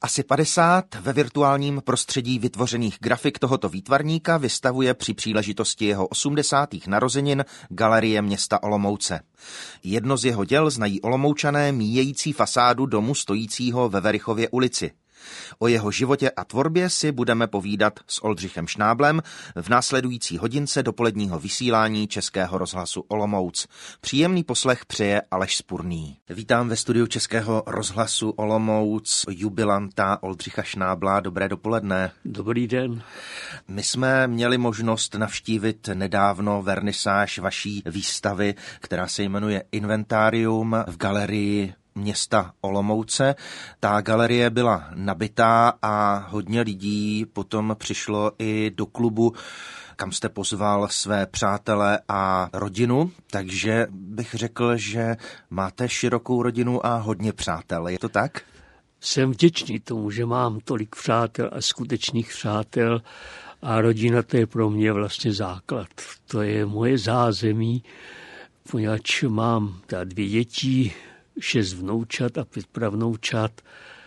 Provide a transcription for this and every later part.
Asi 50 ve virtuálním prostředí vytvořených grafik tohoto výtvarníka vystavuje při příležitosti jeho 80. narozenin Galerie města Olomouce. Jedno z jeho děl znají Olomoučané míjející fasádu domu stojícího ve Werichově ulici. O jeho životě a tvorbě si budeme povídat s Oldřichem Šnáblem v následující hodince dopoledního vysílání Českého rozhlasu Olomouc. Příjemný poslech přeje Aleš Spurný. Vítám ve studiu Českého rozhlasu Olomouc jubilanta Oldřicha Šnábla. Dobré dopoledne. Dobrý den. My jsme měli možnost navštívit nedávno vernisáž vaší výstavy, která se jmenuje Inventárium v galerii města Olomouce. Ta galerie byla nabitá a hodně lidí potom přišlo i do klubu, kam jste pozval své přátele a rodinu, takže bych řekl, že máte širokou rodinu a hodně přátel. Je to tak? Jsem vděčný tomu, že mám tolik přátel a skutečných přátel a rodina, to je pro mě vlastně základ. To je moje zázemí, poněvadž mám 2 děti, 6 vnoučat a 5 pravnoučat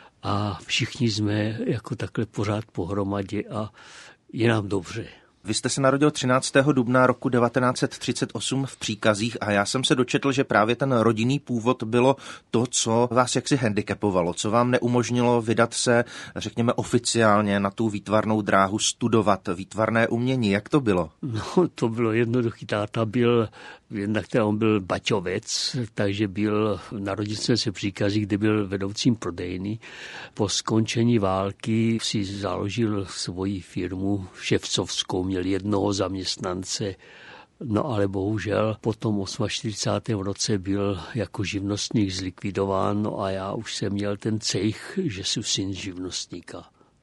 a všichni jsme jako takhle pořád pohromadě a je nám dobře. Vy jste se narodil 13. dubna roku 1938 v Příkazích a já jsem se dočetl, že právě ten rodinný původ bylo to, co vás jaksi handicapovalo, co vám neumožnilo vydat se, řekněme, oficiálně na tu výtvarnou dráhu, studovat výtvarné umění. Jak to bylo? No, to bylo jednoduchý. Táta byl, jednak on byl baťovec, takže narodil jsem se v Příkazích, kde byl vedoucím prodejny. Po skončení války si založil svoji firmu ševcovskou, měl jednoho zaměstnance, no ale bohužel po tom 48. roce byl jako živnostník zlikvidován, no a já už jsem měl ten cejch, že jsem syn živnostníka.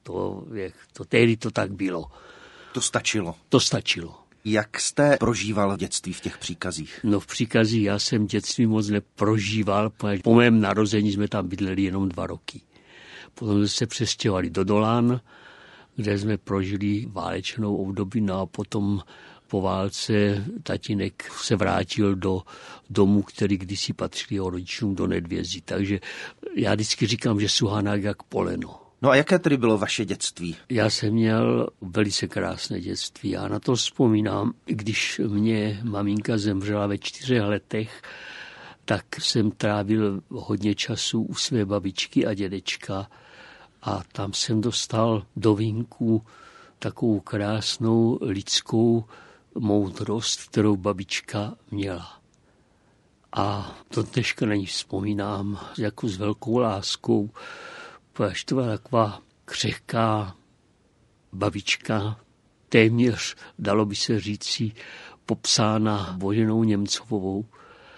Tehdy to tak bylo. To stačilo? To stačilo. Jak jste prožíval dětství v těch Příkazích? No v Příkazích já jsem dětství moc neprožíval, po mém narození jsme tam bydleli jenom 2 roky. Potom jsme se přestěhovali do Dolán, kde jsme prožili válečnou období, no a potom po válce tatínek se vrátil do domu, který kdysi patřil jeho rodičům do Nedvězí. Takže já vždycky říkám, že suhanák jak poleno. No a jaké tedy bylo vaše dětství? Já jsem měl velice krásné dětství. Já na to vzpomínám, když mě maminka zemřela ve 4 letech, tak jsem trávil hodně času u své babičky a dědečka a tam jsem dostal do vínku takovou krásnou lidskou moudrost, kterou babička měla. A to dneška na ní vzpomínám jako s velkou láskou, protože to byla taková křehká babička, téměř, dalo by se říci, popsána Boženou Němcovou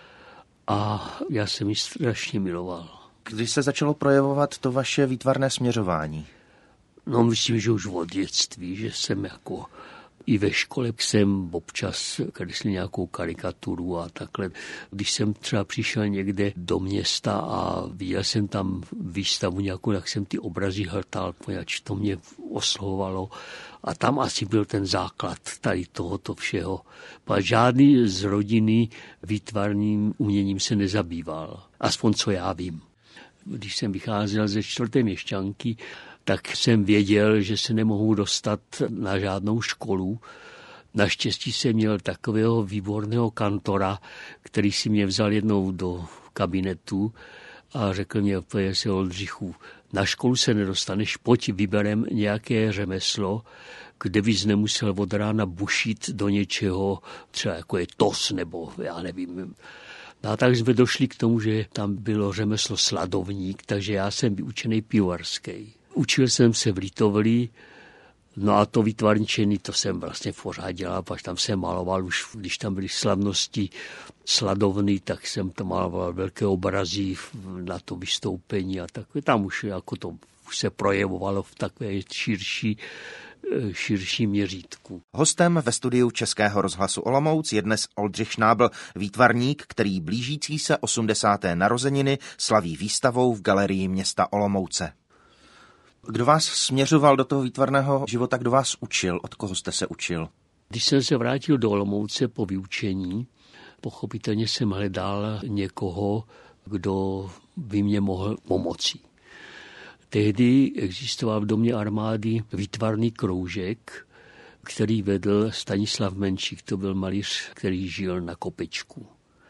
a já jsem ji strašně miloval. Když se začalo projevovat to vaše výtvarné směřování? No myslím, že už od dětství, že jsem jako i ve škole jsem občas kreslil nějakou karikaturu a takhle. Když jsem třeba přišel někde do města a viděl jsem tam výstavu nějakou, jak jsem ty obrazy hltal, poněvadž to mě oslovovalo. A tam asi byl ten základ tady tohoto všeho. Žádný z rodiny výtvarným uměním se nezabýval. Aspoň co já vím. Když jsem vycházel ze 4. měšťanky, tak jsem věděl, že se nemohu dostat na žádnou školu. Naštěstí jsem měl takového výborného kantora, který si mě vzal jednou do kabinetu a řekl mě, se Oldřichu, na školu se nedostaneš, pojď vyberem nějaké řemeslo, kde bys nemusel od rána bušit do něčeho, třeba jako je tos, nebo já nevím. A tak jsme došli k tomu, že tam bylo řemeslo sladovník, takže já jsem vyučený pivovarský. Učil jsem se v Litovli, no a to výtvarničení, to jsem vlastně pořád dělal, až tam jsem maloval, už když tam byly slavnosti sladovny, tak jsem tam maloval velké obrazy na to vystoupení a tak. Tam už jako to už se projevovalo v takové širší měřítku. Hostem ve studiu Českého rozhlasu Olomouc je dnes Oldřich Šnábl, výtvarník, který blížící se 80. narozeniny slaví výstavou v galerii města Olomouce. Kdo vás směřoval do toho výtvarného života, kdo vás učil, od koho jste se učil? Když jsem se vrátil do Olomouce po vyučení, pochopitelně jsem hledal někoho, kdo by mě mohl pomoci. Tehdy existoval v domě armády výtvarný kroužek, který vedl Stanislav Menšík, to byl malíř, který žil na Kopečku.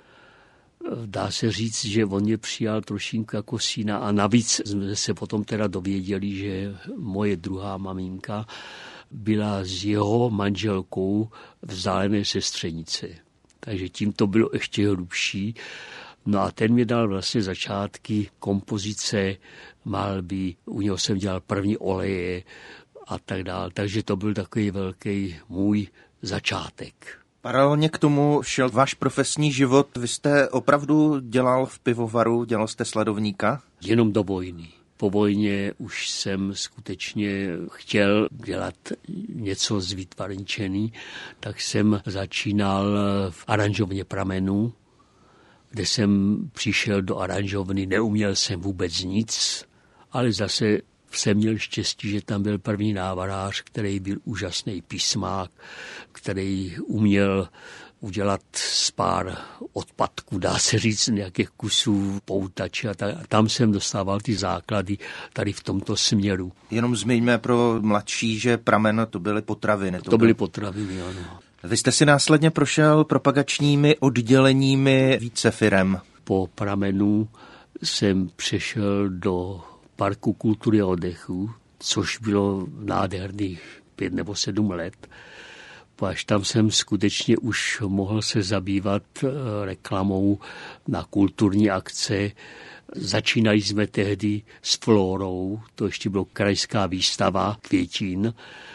Dá se říct, že on mě přijal trošinku jako syna a navíc jsme se potom teda dověděli, že moje druhá maminka byla s jeho manželkou vzdálené sestřenice. Takže tím to bylo ještě hlubší. No a ten mi dal vlastně začátky kompozice, malby, u něho jsem dělal první oleje a tak dále. Takže to byl takový velký můj začátek. Paralelně k tomu šel váš profesní život. Vy jste opravdu dělal v pivovaru, dělal jste sledovníka? Jenom do vojny. Po vojně už jsem skutečně chtěl dělat něco z výtvarničení, tak jsem začínal v aranžovně Pramenů, kde jsem přišel do aranžovny, neuměl jsem vůbec nic, ale zase jsem měl štěstí, že tam byl první návrhář, který byl úžasný písmák, který uměl udělat z pár odpadků, dá se říct, nějakých kusů poutače a tam jsem dostával ty základy tady v tomto směru. Jenom zmiňme pro mladší, že Pramen to byly potraviny. To byly potraviny, ano. Vy jste si následně prošel propagačními odděleními více firem. Po Pramenu jsem přešel do Parku kultury a oddechu, což bylo nádherných 5 nebo 7 let. Až tam jsem skutečně už mohl se zabývat reklamou na kulturní akce. Začínali jsme tehdy s Flórou, to ještě bylo krajská výstava Květín,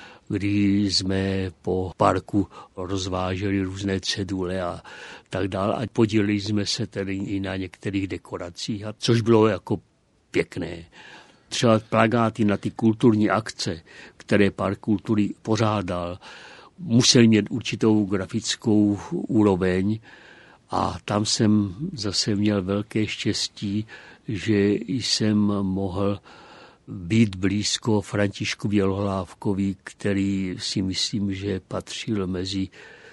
kdy jsme po parku rozváželi různé cedule a tak dále. A podíleli jsme se tedy i na některých dekoracích, což bylo jako pěkné. Třeba plakáty na ty kulturní akce, které Park kultury pořádal, museli mít určitou grafickou úroveň a tam jsem zase měl velké štěstí, že jsem mohl být blízko Františku Bělohlávkovi, který si myslím, že patřil mezi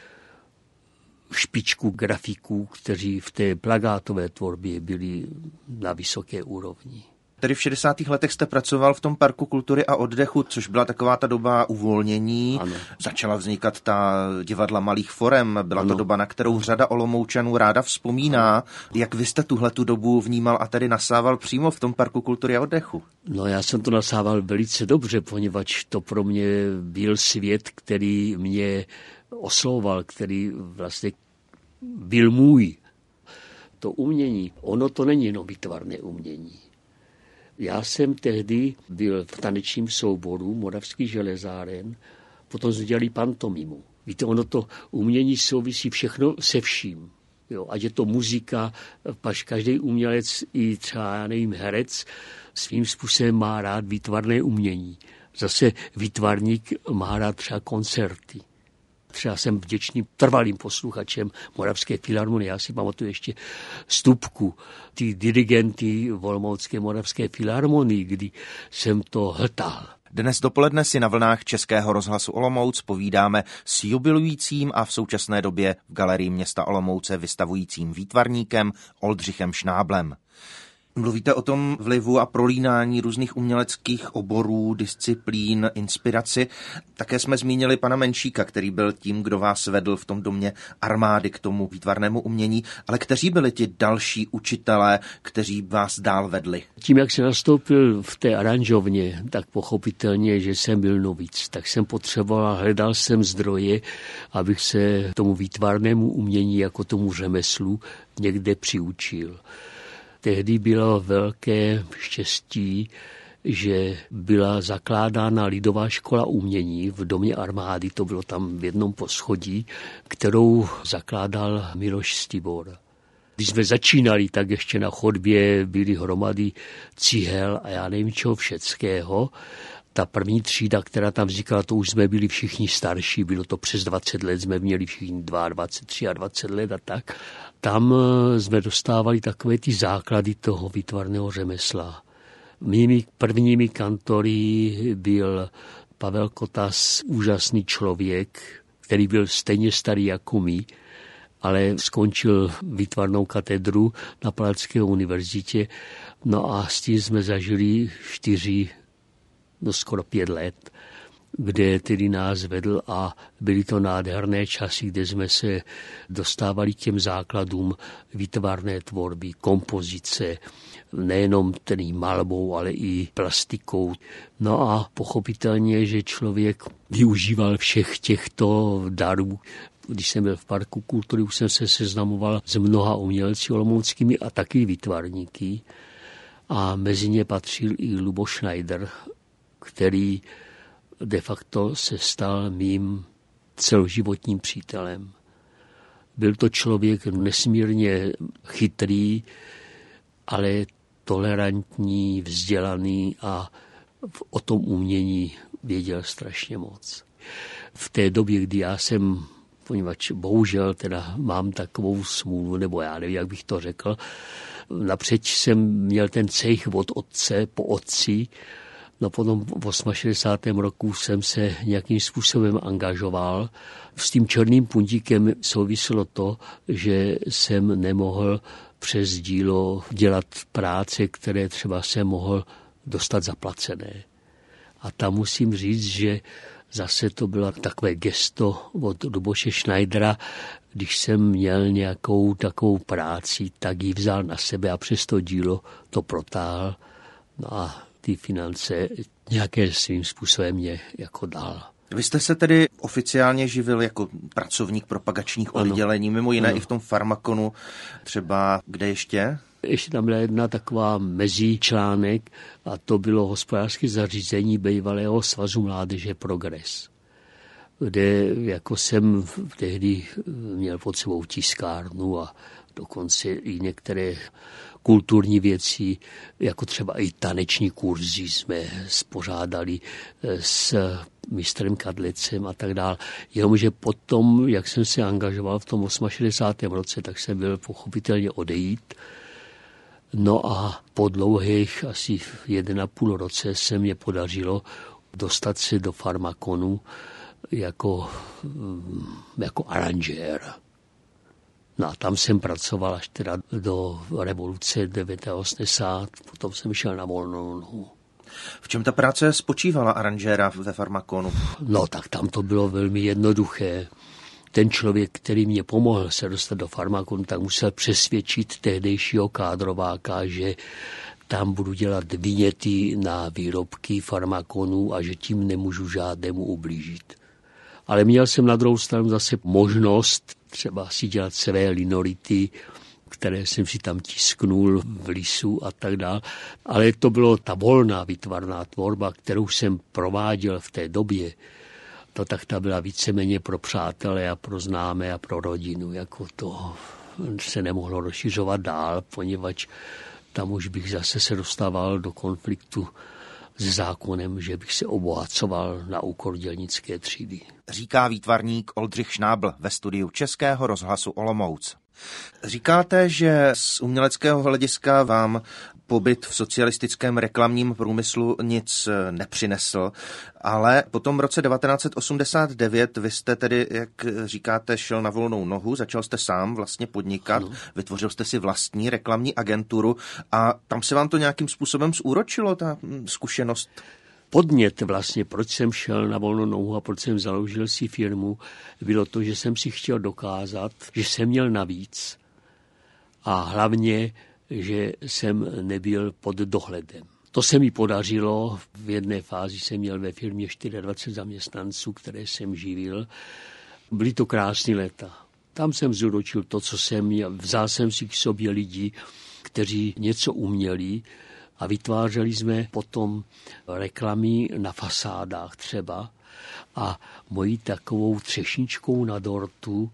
špičku grafiků, kteří v té plakátové tvorbě byli na vysoké úrovni. Tedy v 60. letech jste pracoval v tom Parku kultury a oddechu, což byla taková ta doba uvolnění. Ano. Začala vznikat ta divadla malých forem. Byla to doba, na kterou řada Olomoučanů ráda vzpomíná. Ano. Jak vy jste tuhletu dobu vnímal a tedy nasával přímo v tom Parku kultury a oddechu? No já jsem to nasával velice dobře, poněvadž to pro mě byl svět, který mě oslovoval, který vlastně byl můj. To umění, ono to není jenom výtvarné umění. Já jsem tehdy byl v tanečním souboru Moravský železáren, potom jsme dělali pantomimu. Víte, ono to umění souvisí všechno se vším. Jo, ať je to muzika, pač každý umělec i třeba, já nevím, herec svým způsobem má rád výtvarné umění. Zase výtvarník má rád třeba koncerty. Třeba jsem vděčný trvalým posluchačem Moravské filharmonie. Já si pamatuju ještě Stupku, ty dirigenty Olomoucké Moravské filharmonii, kdy jsem to hltal. Dnes dopoledne si na vlnách Českého rozhlasu Olomouc povídáme s jubilujícím a v současné době v Galerii města Olomouce vystavujícím výtvarníkem Oldřichem Šnáblem. Mluvíte o tom vlivu a prolínání různých uměleckých oborů, disciplín, inspiraci. Také jsme zmínili pana Menšíka, který byl tím, kdo vás vedl v tom domě armády k tomu výtvarnému umění, ale kteří byli ti další učitelé, kteří vás dál vedli? Tím, jak jsem nastoupil v té aranžovně, tak pochopitelně, že jsem byl novic, tak jsem potřeboval, hledal jsem zdroje, abych se tomu výtvarnému umění jako tomu řemeslu někde přiučil. Tehdy bylo velké štěstí, že byla zakládána Lidová škola umění v domě armády, to bylo tam v jednom poschodí, kterou zakládal Miloš Stibor. Když jsme začínali, tak ještě na chodbě byly hromady cihel a já nevím čeho všeckého. Ta první třída, která tam vznikala, to už jsme byli všichni starší, bylo to přes 20 let, jsme měli všichni 22, 23 let a tak. Tam jsme dostávali takové ty základy toho výtvarného řemesla. Mými prvními kantory byl Pavel Kotas, úžasný člověk, který byl stejně starý jako my ale skončil výtvarnou katedru na Palackého univerzitě. No a s tím jsme zažili 4, skoro 5 let, kde tedy nás vedl a byly to nádherné časy, kde jsme se dostávali k těm základům výtvarné tvorby, kompozice, nejenom tedy malbou, ale i plastikou. No a pochopitelně, že člověk využíval všech těchto darů. Když jsem byl v Parku kultury, už jsem se seznamoval s mnoha umělci olomouckými a taky výtvarníky. A mezi ně patřil i Luboš Schneider, který de facto se stal mým celoživotním přítelem. Byl to člověk nesmírně chytrý, ale tolerantní, vzdělaný a o tom umění věděl strašně moc. V té době, kdy já jsem, poněvadž bohužel teda mám takovou smůlu, nebo já nevím, jak bych to řekl, napřeč jsem měl ten cejch od otce po otci. No potom v 68. roku jsem se nějakým způsobem angažoval. S tím černým puntíkem souviselo to, že jsem nemohl přes dílo dělat práce, které třeba jsem mohl dostat zaplacené. A tam musím říct, že zase to bylo takové gesto od Luboše Schneidera, když jsem měl nějakou takovou práci, tak ji vzal na sebe a přes to dílo to protáhl. No a ty finance nějaké svým způsobem mě jako dal. Vy jste se tedy oficiálně živil jako pracovník propagačních oddělení, mimo jiné i v tom Farmakonu, třeba kde ještě? Ještě tam byla jedna taková mezičlánek a to bylo hospodářské zařízení bývalého Svazu mládeže Progres, kde jako jsem tehdy měl pod sebou tiskárnu a dokonce i některé kulturní věci, jako třeba i taneční kurzy jsme spořádali s mistrem Kadlecem a tak dále. Jenomže potom, jak jsem se angažoval v tom 68. roce, tak jsem byl pochopitelně odejít. No a po dlouhých asi 1,5 roce se mě podařilo dostat se do Farmakonu jako aranžér. No a tam jsem pracoval až teda do revoluce 89, potom jsem šel na volnou nohu. V čem ta práce spočívala aranžéra ve Farmakonu? No tak tam to bylo velmi jednoduché. Ten člověk, který mě pomohl se dostat do Farmakonu, tak musel přesvědčit tehdejšího kádrováka, že tam budu dělat viněty na výrobky Farmakonu a že tím nemůžu žádnému ublížit. Ale měl jsem na druhou stranu zase možnost třeba si dělat své linority, které jsem si tam tisknul v lisu a tak dále. Ale to bylo ta volná výtvarná tvorba, kterou jsem prováděl v té době. To tak ta byla víceméně pro přátelé a pro známé a pro rodinu. Jako to se nemohlo rozšiřovat dál, poněvadž tam už bych zase se dostával do konfliktu s zákonem, že bych se obohacoval na úkor dělnické třídy. Říká výtvarník Oldřich Šnábl ve studiu Českého rozhlasu Olomouc. Říkáte, že z uměleckého hlediska vám pobyt v socialistickém reklamním průmyslu nic nepřinesl, ale potom v roce 1989 vy jste tedy, jak říkáte, šel na volnou nohu, začal jste sám vlastně podnikat, vytvořil jste si vlastní reklamní agenturu a tam se vám to nějakým způsobem zúročilo, ta zkušenost? Podnět vlastně, proč jsem šel na volnou nohu a proč jsem založil si firmu, bylo to, že jsem si chtěl dokázat, že jsem měl navíc a hlavně, že jsem nebyl pod dohledem. To se mi podařilo. V jedné fázi jsem měl ve firmě 24 zaměstnanců, které jsem živil. Byly to krásné léta. Tam jsem zúročil to, co jsem měl. Vzal jsem si k sobě lidi, kteří něco uměli, a vytvářeli jsme potom reklamy na fasádách třeba. A mojí takovou třešničkou na dortu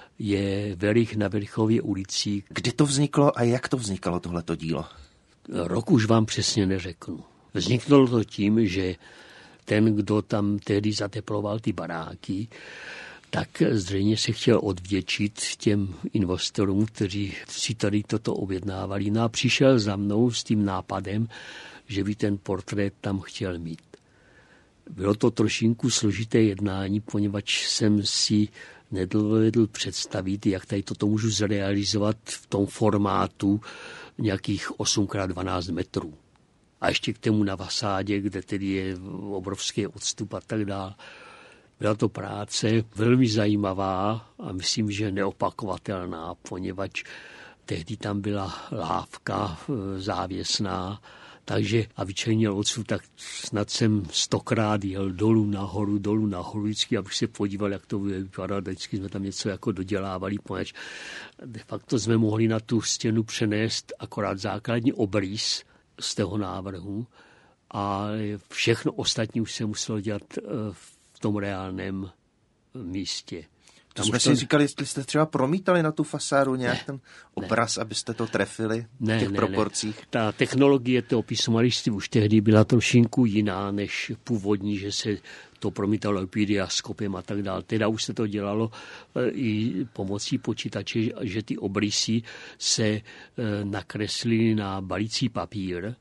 je Verich na Verichově ulici. Kdy to vzniklo a jak to vznikalo tohleto dílo? Rok už vám přesně neřeknu. Vzniklo to tím, že ten, kdo tam tehdy zateploval ty baráky, tak zřejmě se chtěl odvděčit těm investorům, kteří si tady toto objednávali. No a přišel za mnou s tím nápadem, že by ten portrét tam chtěl mít. Bylo to trošinku složité jednání, poněvadž jsem si nedovedl představit, jak tady toto můžu zrealizovat v tom formátu nějakých 8x12 metrů. A ještě k tomu na fasádě, kde tedy je obrovský odstup a tak dále. Byla to práce velmi zajímavá a myslím, že neopakovatelná, poněvadž tehdy tam byla lávka závěsná, takže a vyčlenil odsud, tak snad jsem 100krát jel dolů nahoru, vždycky, abych se podíval, jak to vypadá. Vždycky jsme tam něco jako dodělávali, poněvadž de facto jsme mohli na tu stěnu přenést akorát základní obrys z toho návrhu a všechno ostatní už se muselo dělat v tom reálném místě. To jsme si říkali, jestli jste třeba promítali na tu fasádu nějak ten obraz, abyste to trefili v těch proporcích. Ne. Ta technologie toho písmomalistů už tehdy byla trošinku jiná než původní, že se to promítalo diaskopem a tak dále. Teda už se to dělalo i pomocí počítače, že ty obrysy se nakreslily na balící papír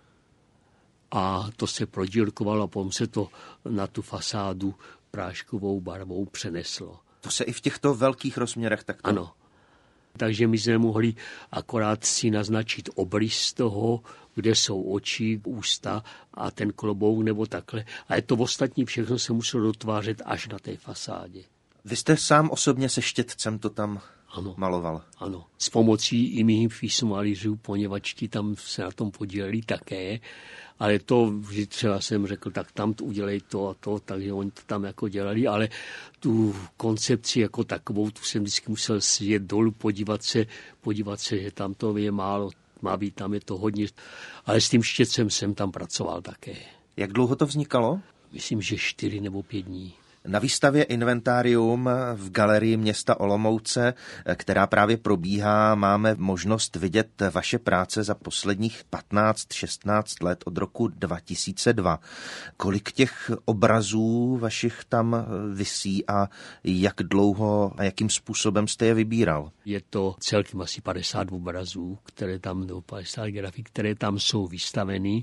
a to se prodírkovalo a potom se to na tu fasádu práškovou barvou přeneslo. To se i v těchto velkých rozměrech takto... Ano. Takže my jsme mohli akorát si naznačit obrys toho, kde jsou oči, ústa a ten klobouk nebo takhle. A to ostatní všechno se muselo dotvářet až na té fasádě. Vy jste sám osobně se štětcem to tam maloval? Ano. S pomocí i mých písmomalířů, poněvadž ti tam se na tom podíleli také. Ale to vždy třeba jsem řekl, tak tam udělej to a to, takže oni to tam jako dělali, ale tu koncepci jako takovou, tu jsem vždycky musel sjet dolů, podívat se, že tam to je málo, má být, tam je to hodně. Ale s tím štětcem jsem tam pracoval také. Jak dlouho to vznikalo? Myslím, že 4 nebo 5 dní. Na výstavě Inventárium v galerii města Olomouce, která právě probíhá, máme možnost vidět vaše práce za posledních 15-16 let od roku 2002. Kolik těch obrazů vašich tam visí a jak dlouho a jakým způsobem jste je vybíral? Je to celkem asi 50 obrazů, nebo 50 grafik, které tam jsou vystaveny.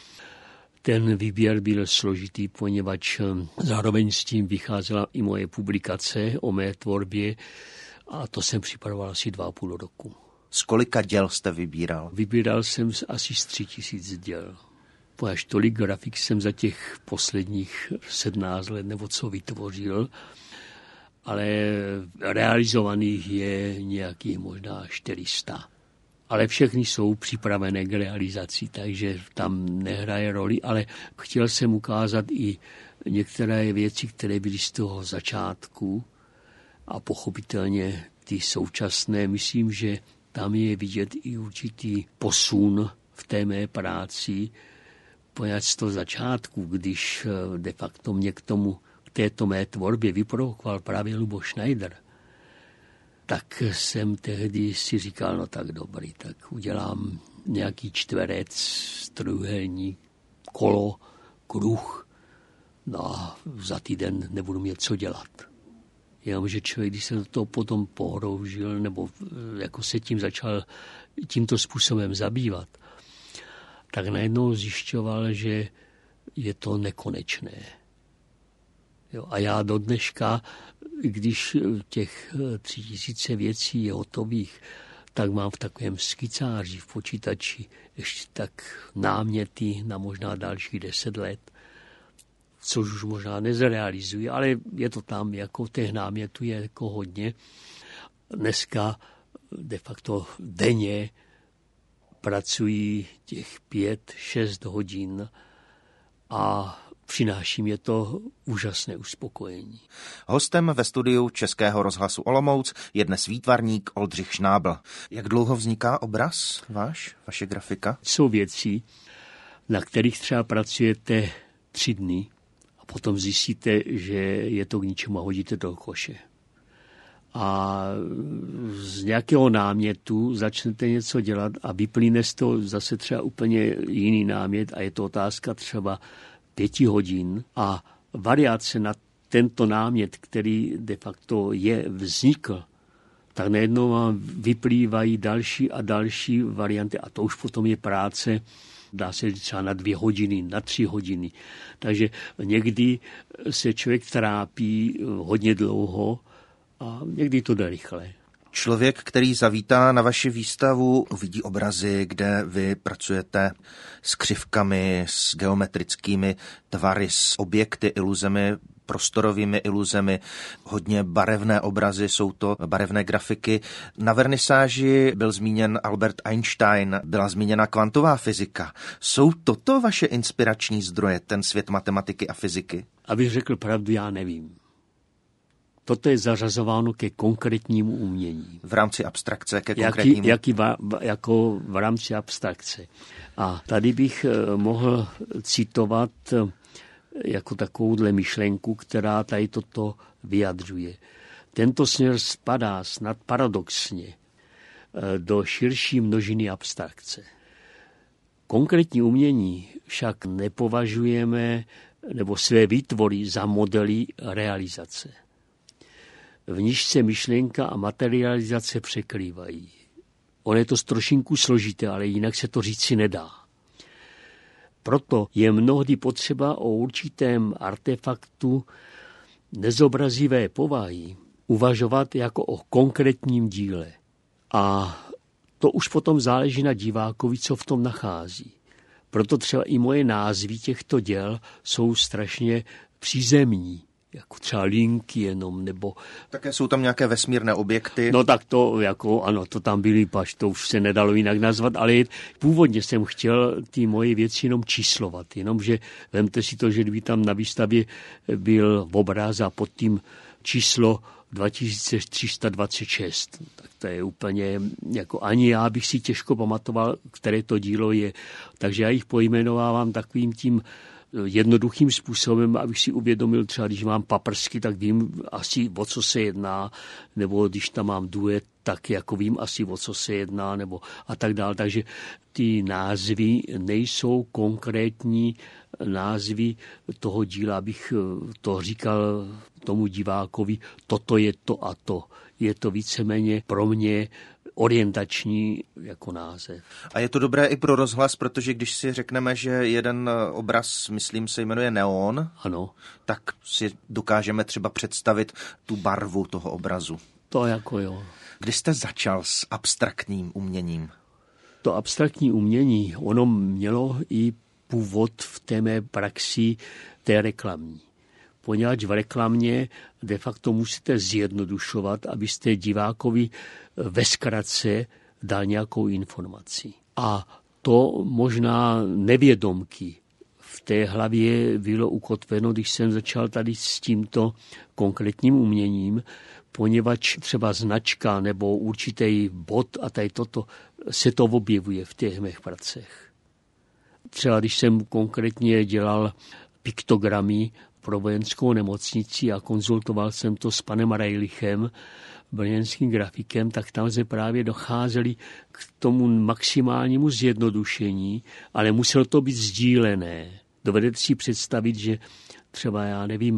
Ten výběr byl složitý, poněvadž zároveň s tím vycházela i moje publikace o mé tvorbě a to jsem připravoval asi 2,5 roku. Z kolika děl jste vybíral? Vybíral jsem asi z 3000 děl. Až tolik grafik jsem za těch posledních 17 let nebo co vytvořil, ale realizovaných je nějakých možná 400. Ale všechny jsou připravené k realizaci, takže tam nehraje roli, ale chtěl jsem ukázat i některé věci, které byly z toho začátku a pochopitelně ty současné. Myslím, že tam je vidět i určitý posun v té mé práci, poněvadž z toho začátku, když de facto mě k této mé tvorbě vyprovokoval právě Luboš Schneider, tak jsem tehdy si říkal, no tak dobrý, tak udělám nějaký čtverec, trojúhelník, kolo, kruh, no a za týden nebudu mít co dělat. Jenomže člověk, když se do toho potom pohroužil, nebo jako se tím začal tímto způsobem zabývat, tak najednou zjišťoval, že je to nekonečné. Jo, a já do dneška, když těch 3000 věcí je hotových, tak mám v takovém skicáři v počítači ještě tak náměty na možná dalších 10 let, což už možná nezrealizuji, ale je to tam, jako těch námětů je jako hodně. Dneska de facto denně pracuji těch 5-6 hodin a přináší mě to úžasné uspokojení. Hostem ve studiu Českého rozhlasu Olomouc je dnes výtvarník Oldřich Šnábl. Jak dlouho vzniká obraz vaše grafika? Jsou věci, na kterých třeba pracujete 3 dny a potom zjistíte, že je to k ničemu a hodíte do koše. A z nějakého námětu začnete něco dělat a vyplyne z toho zase třeba úplně jiný námět a je to otázka třeba 5 hodin a variace na tento námět, který de facto vznikl, tak najednou vám vyplývají další a další varianty a to už potom je práce, dá se říct třeba na 2 hodiny, na 3 hodiny. Takže někdy se člověk trápí hodně dlouho a někdy to jde rychle. Člověk, který zavítá na vaši výstavu, uvidí obrazy, kde vy pracujete s křivkami, s geometrickými tvary, s objekty, iluzemi, prostorovými iluzemi, hodně barevné obrazy, jsou to barevné grafiky. Na vernisáži byl zmíněn Albert Einstein, byla zmíněna kvantová fyzika. Jsou toto vaše inspirační zdroje, ten svět matematiky a fyziky? Abych řekl pravdu, já nevím. Toto je zařazováno ke konkrétnímu umění. V rámci abstrakce ke konkrétnímu? Jako v rámci abstrakce. A tady bych mohl citovat jako takovouhle myšlenku, která tady toto vyjadřuje. Tento směr spadá snad paradoxně do širší množiny abstrakce. Konkrétní umění však nepovažujeme nebo své výtvory za modely realizace. V níž se myšlenka a materializace překrývají. Ono je to trošinku složité, ale jinak se to říci nedá. Proto je mnohdy potřeba o určitém artefaktu nezobrazivé povahy uvažovat jako o konkrétním díle. A to už potom záleží na divákovi, co v tom nachází. Proto třeba i moje názvy těchto děl jsou strašně přízemní. Jako třeba linky jenom, nebo... Také jsou tam nějaké vesmírné objekty. No tak to, jako, ano, to tam byly, pač, to už se nedalo jinak nazvat, ale původně jsem chtěl ty moje věci jenom číslovat, jenomže vemte si to, že kdyby tam na výstavě byl obraz a pod tím číslo 2326, tak to je úplně, jako ani já bych si těžko pamatoval, které to dílo je, takže já jich pojmenovávám takovým tím jednoduchým způsobem, abych si uvědomil, třeba když mám paprsky, tak vím asi, o co se jedná, nebo když tam mám duet, tak jako vím asi, o co se jedná, nebo a tak dále. Takže ty názvy nejsou konkrétní názvy toho díla, abych to říkal tomu divákovi, toto je to a to. Je to víceméně pro mě orientační jako název. A je to dobré i pro rozhlas, protože když si řekneme, že jeden obraz, myslím, se jmenuje Neon, ano, tak si dokážeme třeba představit tu barvu toho obrazu. To jako jo. Kdy jste začal s abstraktním uměním? To abstraktní umění, ono mělo i původ v té mé praxi té reklamní. Poněvadž v reklamě de facto musíte zjednodušovat, abyste divákovi ve zkratce dal nějakou informaci. A to možná nevědomky v té hlavě bylo ukotveno, když jsem začal tady s tímto konkrétním uměním, poněvadž třeba značka nebo určitý bod a tady toto se to objevuje v těch mých pracech. Třeba když jsem konkrétně dělal piktogramy pro vojenskou nemocnici a konzultoval jsem to s panem Rejlichem, brněnským grafikem, tak tam se právě docházeli k tomu maximálnímu zjednodušení, ale muselo to být sdílené. Dovedete si představit, že třeba, já nevím,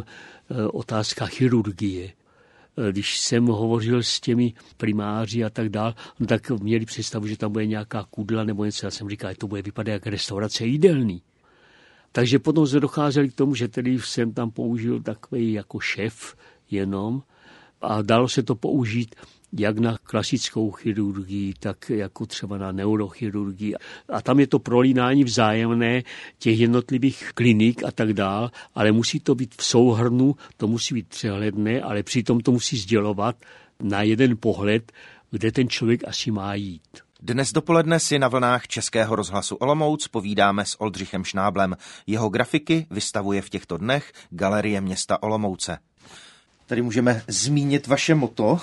otázka chirurgie. Když jsem hovořil s těmi primáři a tak dál, no tak měli představu, že tam bude nějaká kudla nebo něco. Já jsem říkal, že to bude vypadat jak restaurace jídelný. Takže potom se docházeli k tomu, že tedy jsem tam použil takový jako šéf jenom a dalo se to použít jak na klasickou chirurgii, tak jako třeba na neurochirurgii. A tam je to prolínání vzájemné těch jednotlivých klinik a tak dál, ale musí to být v souhrnu, to musí být přehledné, ale přitom to musí sdělovat na jeden pohled, kde ten člověk asi má jít. Dnes dopoledne si na vlnách Českého rozhlasu Olomouc povídáme s Oldřichem Šnáblem. Jeho grafiky vystavuje v těchto dnech Galerie města Olomouce. Tady můžeme zmínit vaše motto.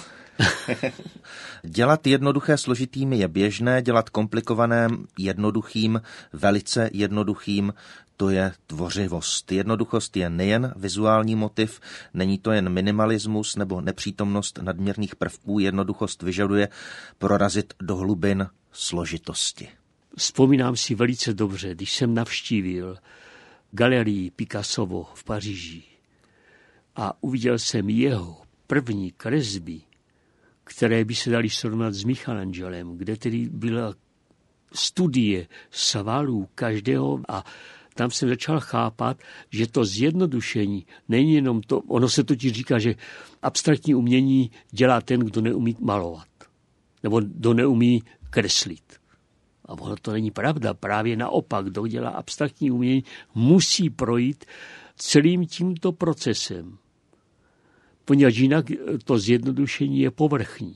Dělat jednoduché složitými je běžné, dělat komplikované jednoduchým, velice jednoduchým, to je tvořivost. Jednoduchost je nejen vizuální motiv, není to jen minimalismus nebo nepřítomnost nadměrných prvků, jednoduchost vyžaduje prorazit do hlubin složitosti. Vzpomínám si velice dobře, když jsem navštívil galerii Picassovo v Paříži a uviděl jsem jeho první kresby, které by se daly srovnat s Michelangelem, kde tedy byla studie svalů každého a tam jsem začal chápat, že to zjednodušení není jenom to, ono se totiž říká, že abstraktní umění dělá ten, kdo neumí malovat, nebo kdo neumí kreslit. A ono to není pravda, právě naopak, kdo dělá abstraktní umění, musí projít celým tímto procesem, poněvadž jinak to zjednodušení je povrchní.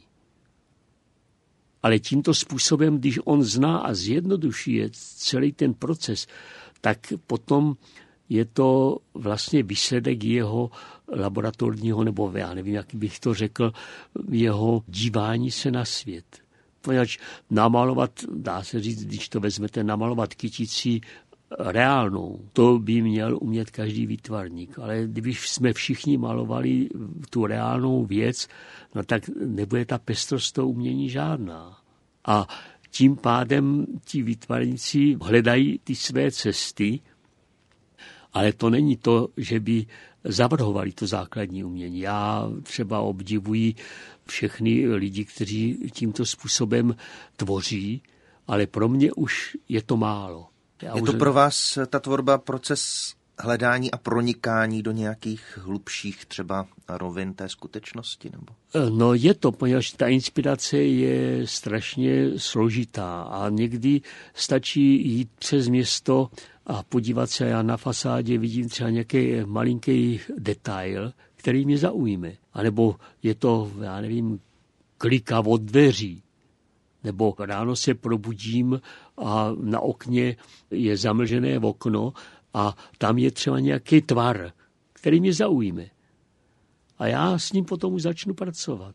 Ale tímto způsobem, když on zná a zjednoduší celý ten proces, tak potom je to vlastně výsledek jeho laboratorního, nebo já nevím, jak bych to řekl, jeho dívání se na svět. Poněvadž namalovat, dá se říct, když to vezmete, namalovat kytici reálnou, to by měl umět každý výtvarník. Ale když jsme všichni malovali tu reálnou věc, no tak nebude ta pestrost toho umění žádná. A tím pádem ti výtvarníci hledají ty své cesty, ale to není to, že by zavrhovali to základní umění. Já třeba obdivuji všechny lidi, kteří tímto způsobem tvoří, ale pro mě už je to málo. Je to pro vás ta tvorba proces hledání a pronikání do nějakých hlubších třeba rovin té skutečnosti? Nebo? No je to, poněvadž ta inspirace je strašně složitá a někdy stačí jít přes město a podívat se, já na fasádě vidím třeba nějaký malinký detail, který mě zaujme. A nebo je to, já nevím, klika od dveří. Nebo ráno se probudím a na okně je zamlžené okno a tam je třeba nějaký tvar, který mě zaujme. A já s ním potom už začnu pracovat.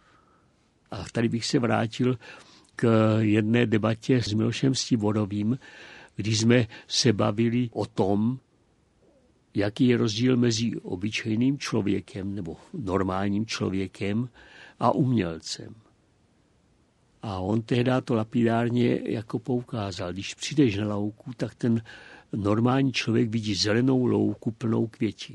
A tady bych se vrátil k jedné debatě s Milošem Stiborovým, když jsme se bavili o tom, jaký je rozdíl mezi obyčejným člověkem nebo normálním člověkem a umělcem. A on tehdy to lapidárně jako poukázal. Když přijdeš na louku, tak ten normální člověk vidí zelenou louku plnou květin.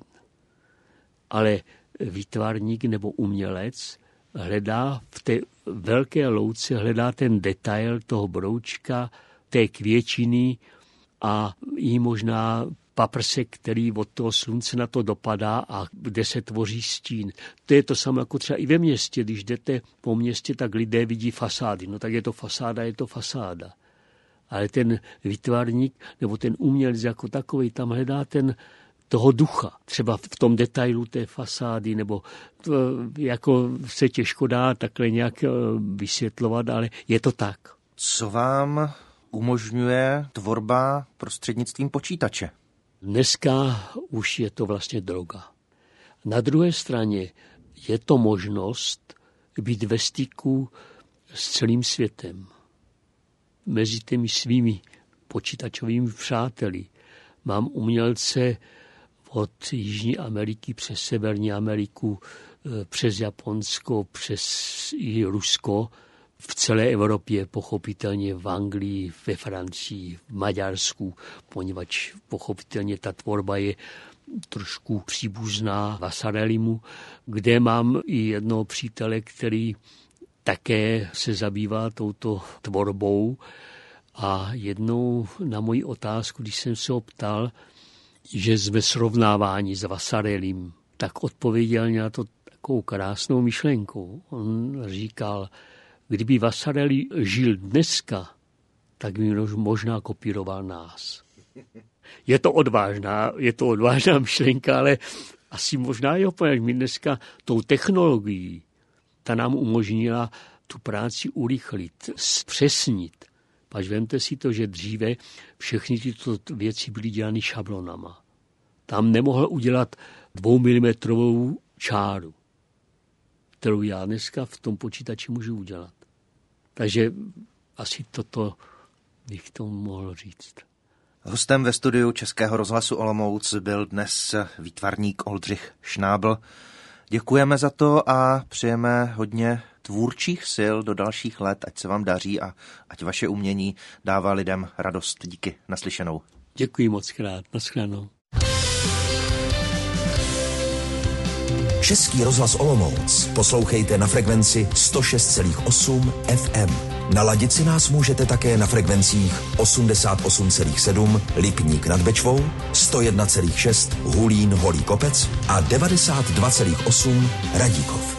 Ale výtvarník nebo umělec hledá v té velké louce, hledá ten detail toho broučka, té květiny a jí možná paprsek, který od toho slunce na to dopadá a kde se tvoří stín. To je to samé jako třeba i ve městě. Když jdete po městě, tak lidé vidí fasády. No tak je to fasáda. Ale ten výtvarník nebo ten umělec jako takový tam hledá toho ducha. Třeba v tom detailu té fasády, nebo to jako se těžko dá takhle nějak vysvětlovat, ale je to tak. Co vám umožňuje tvorba prostřednictvím počítače? Dneska už je to vlastně droga. Na druhé straně je to možnost být ve styku s celým světem. Mezi těmi svými počítačovými přáteli mám umělce od Jižní Ameriky přes Severní Ameriku, přes Japonsko, přes i Rusko, v celé Evropě, pochopitelně v Anglii, ve Francii, v Maďarsku, poněvadž pochopitelně ta tvorba je trošku příbuzná Vasarelimu, kde mám i jednoho přítele, který také se zabývá touto tvorbou. A jednou na moji otázku, když jsem se ho ptal, že jsme srovnáváni s Vasarelim, tak odpověděl na to takovou krásnou myšlenkou. On říkal, kdyby Vasarely žil dneska, tak by možná kopíroval nás. Je to odvážná myšlenka, ale asi možná jo, protože my dneska tou technologií, ta nám umožnila tu práci urychlit, zpřesnit. Pač vemte si to, že dříve všechny tyto věci byly dělány šablonama. Tam nemohl udělat 2 mm čáru, kterou já dneska v tom počítači můžu udělat. Takže asi toto bych tomu mohl říct. Hostem ve studiu Českého rozhlasu Olomouc byl dnes výtvarník Oldřich Šnábl. Děkujeme za to a přejeme hodně tvůrčích sil do dalších let, ať se vám daří a ať vaše umění dává lidem radost. Díky, naslyšenou. Děkuji moc krát, nashledanou. Český rozhlas Olomouc poslouchejte na frekvenci 106,8 FM. Naladit si nás můžete také na frekvencích 88,7 Lipník nad Bečvou, 101,6 Hulín Holý Kopec a 92,8 Radíkov.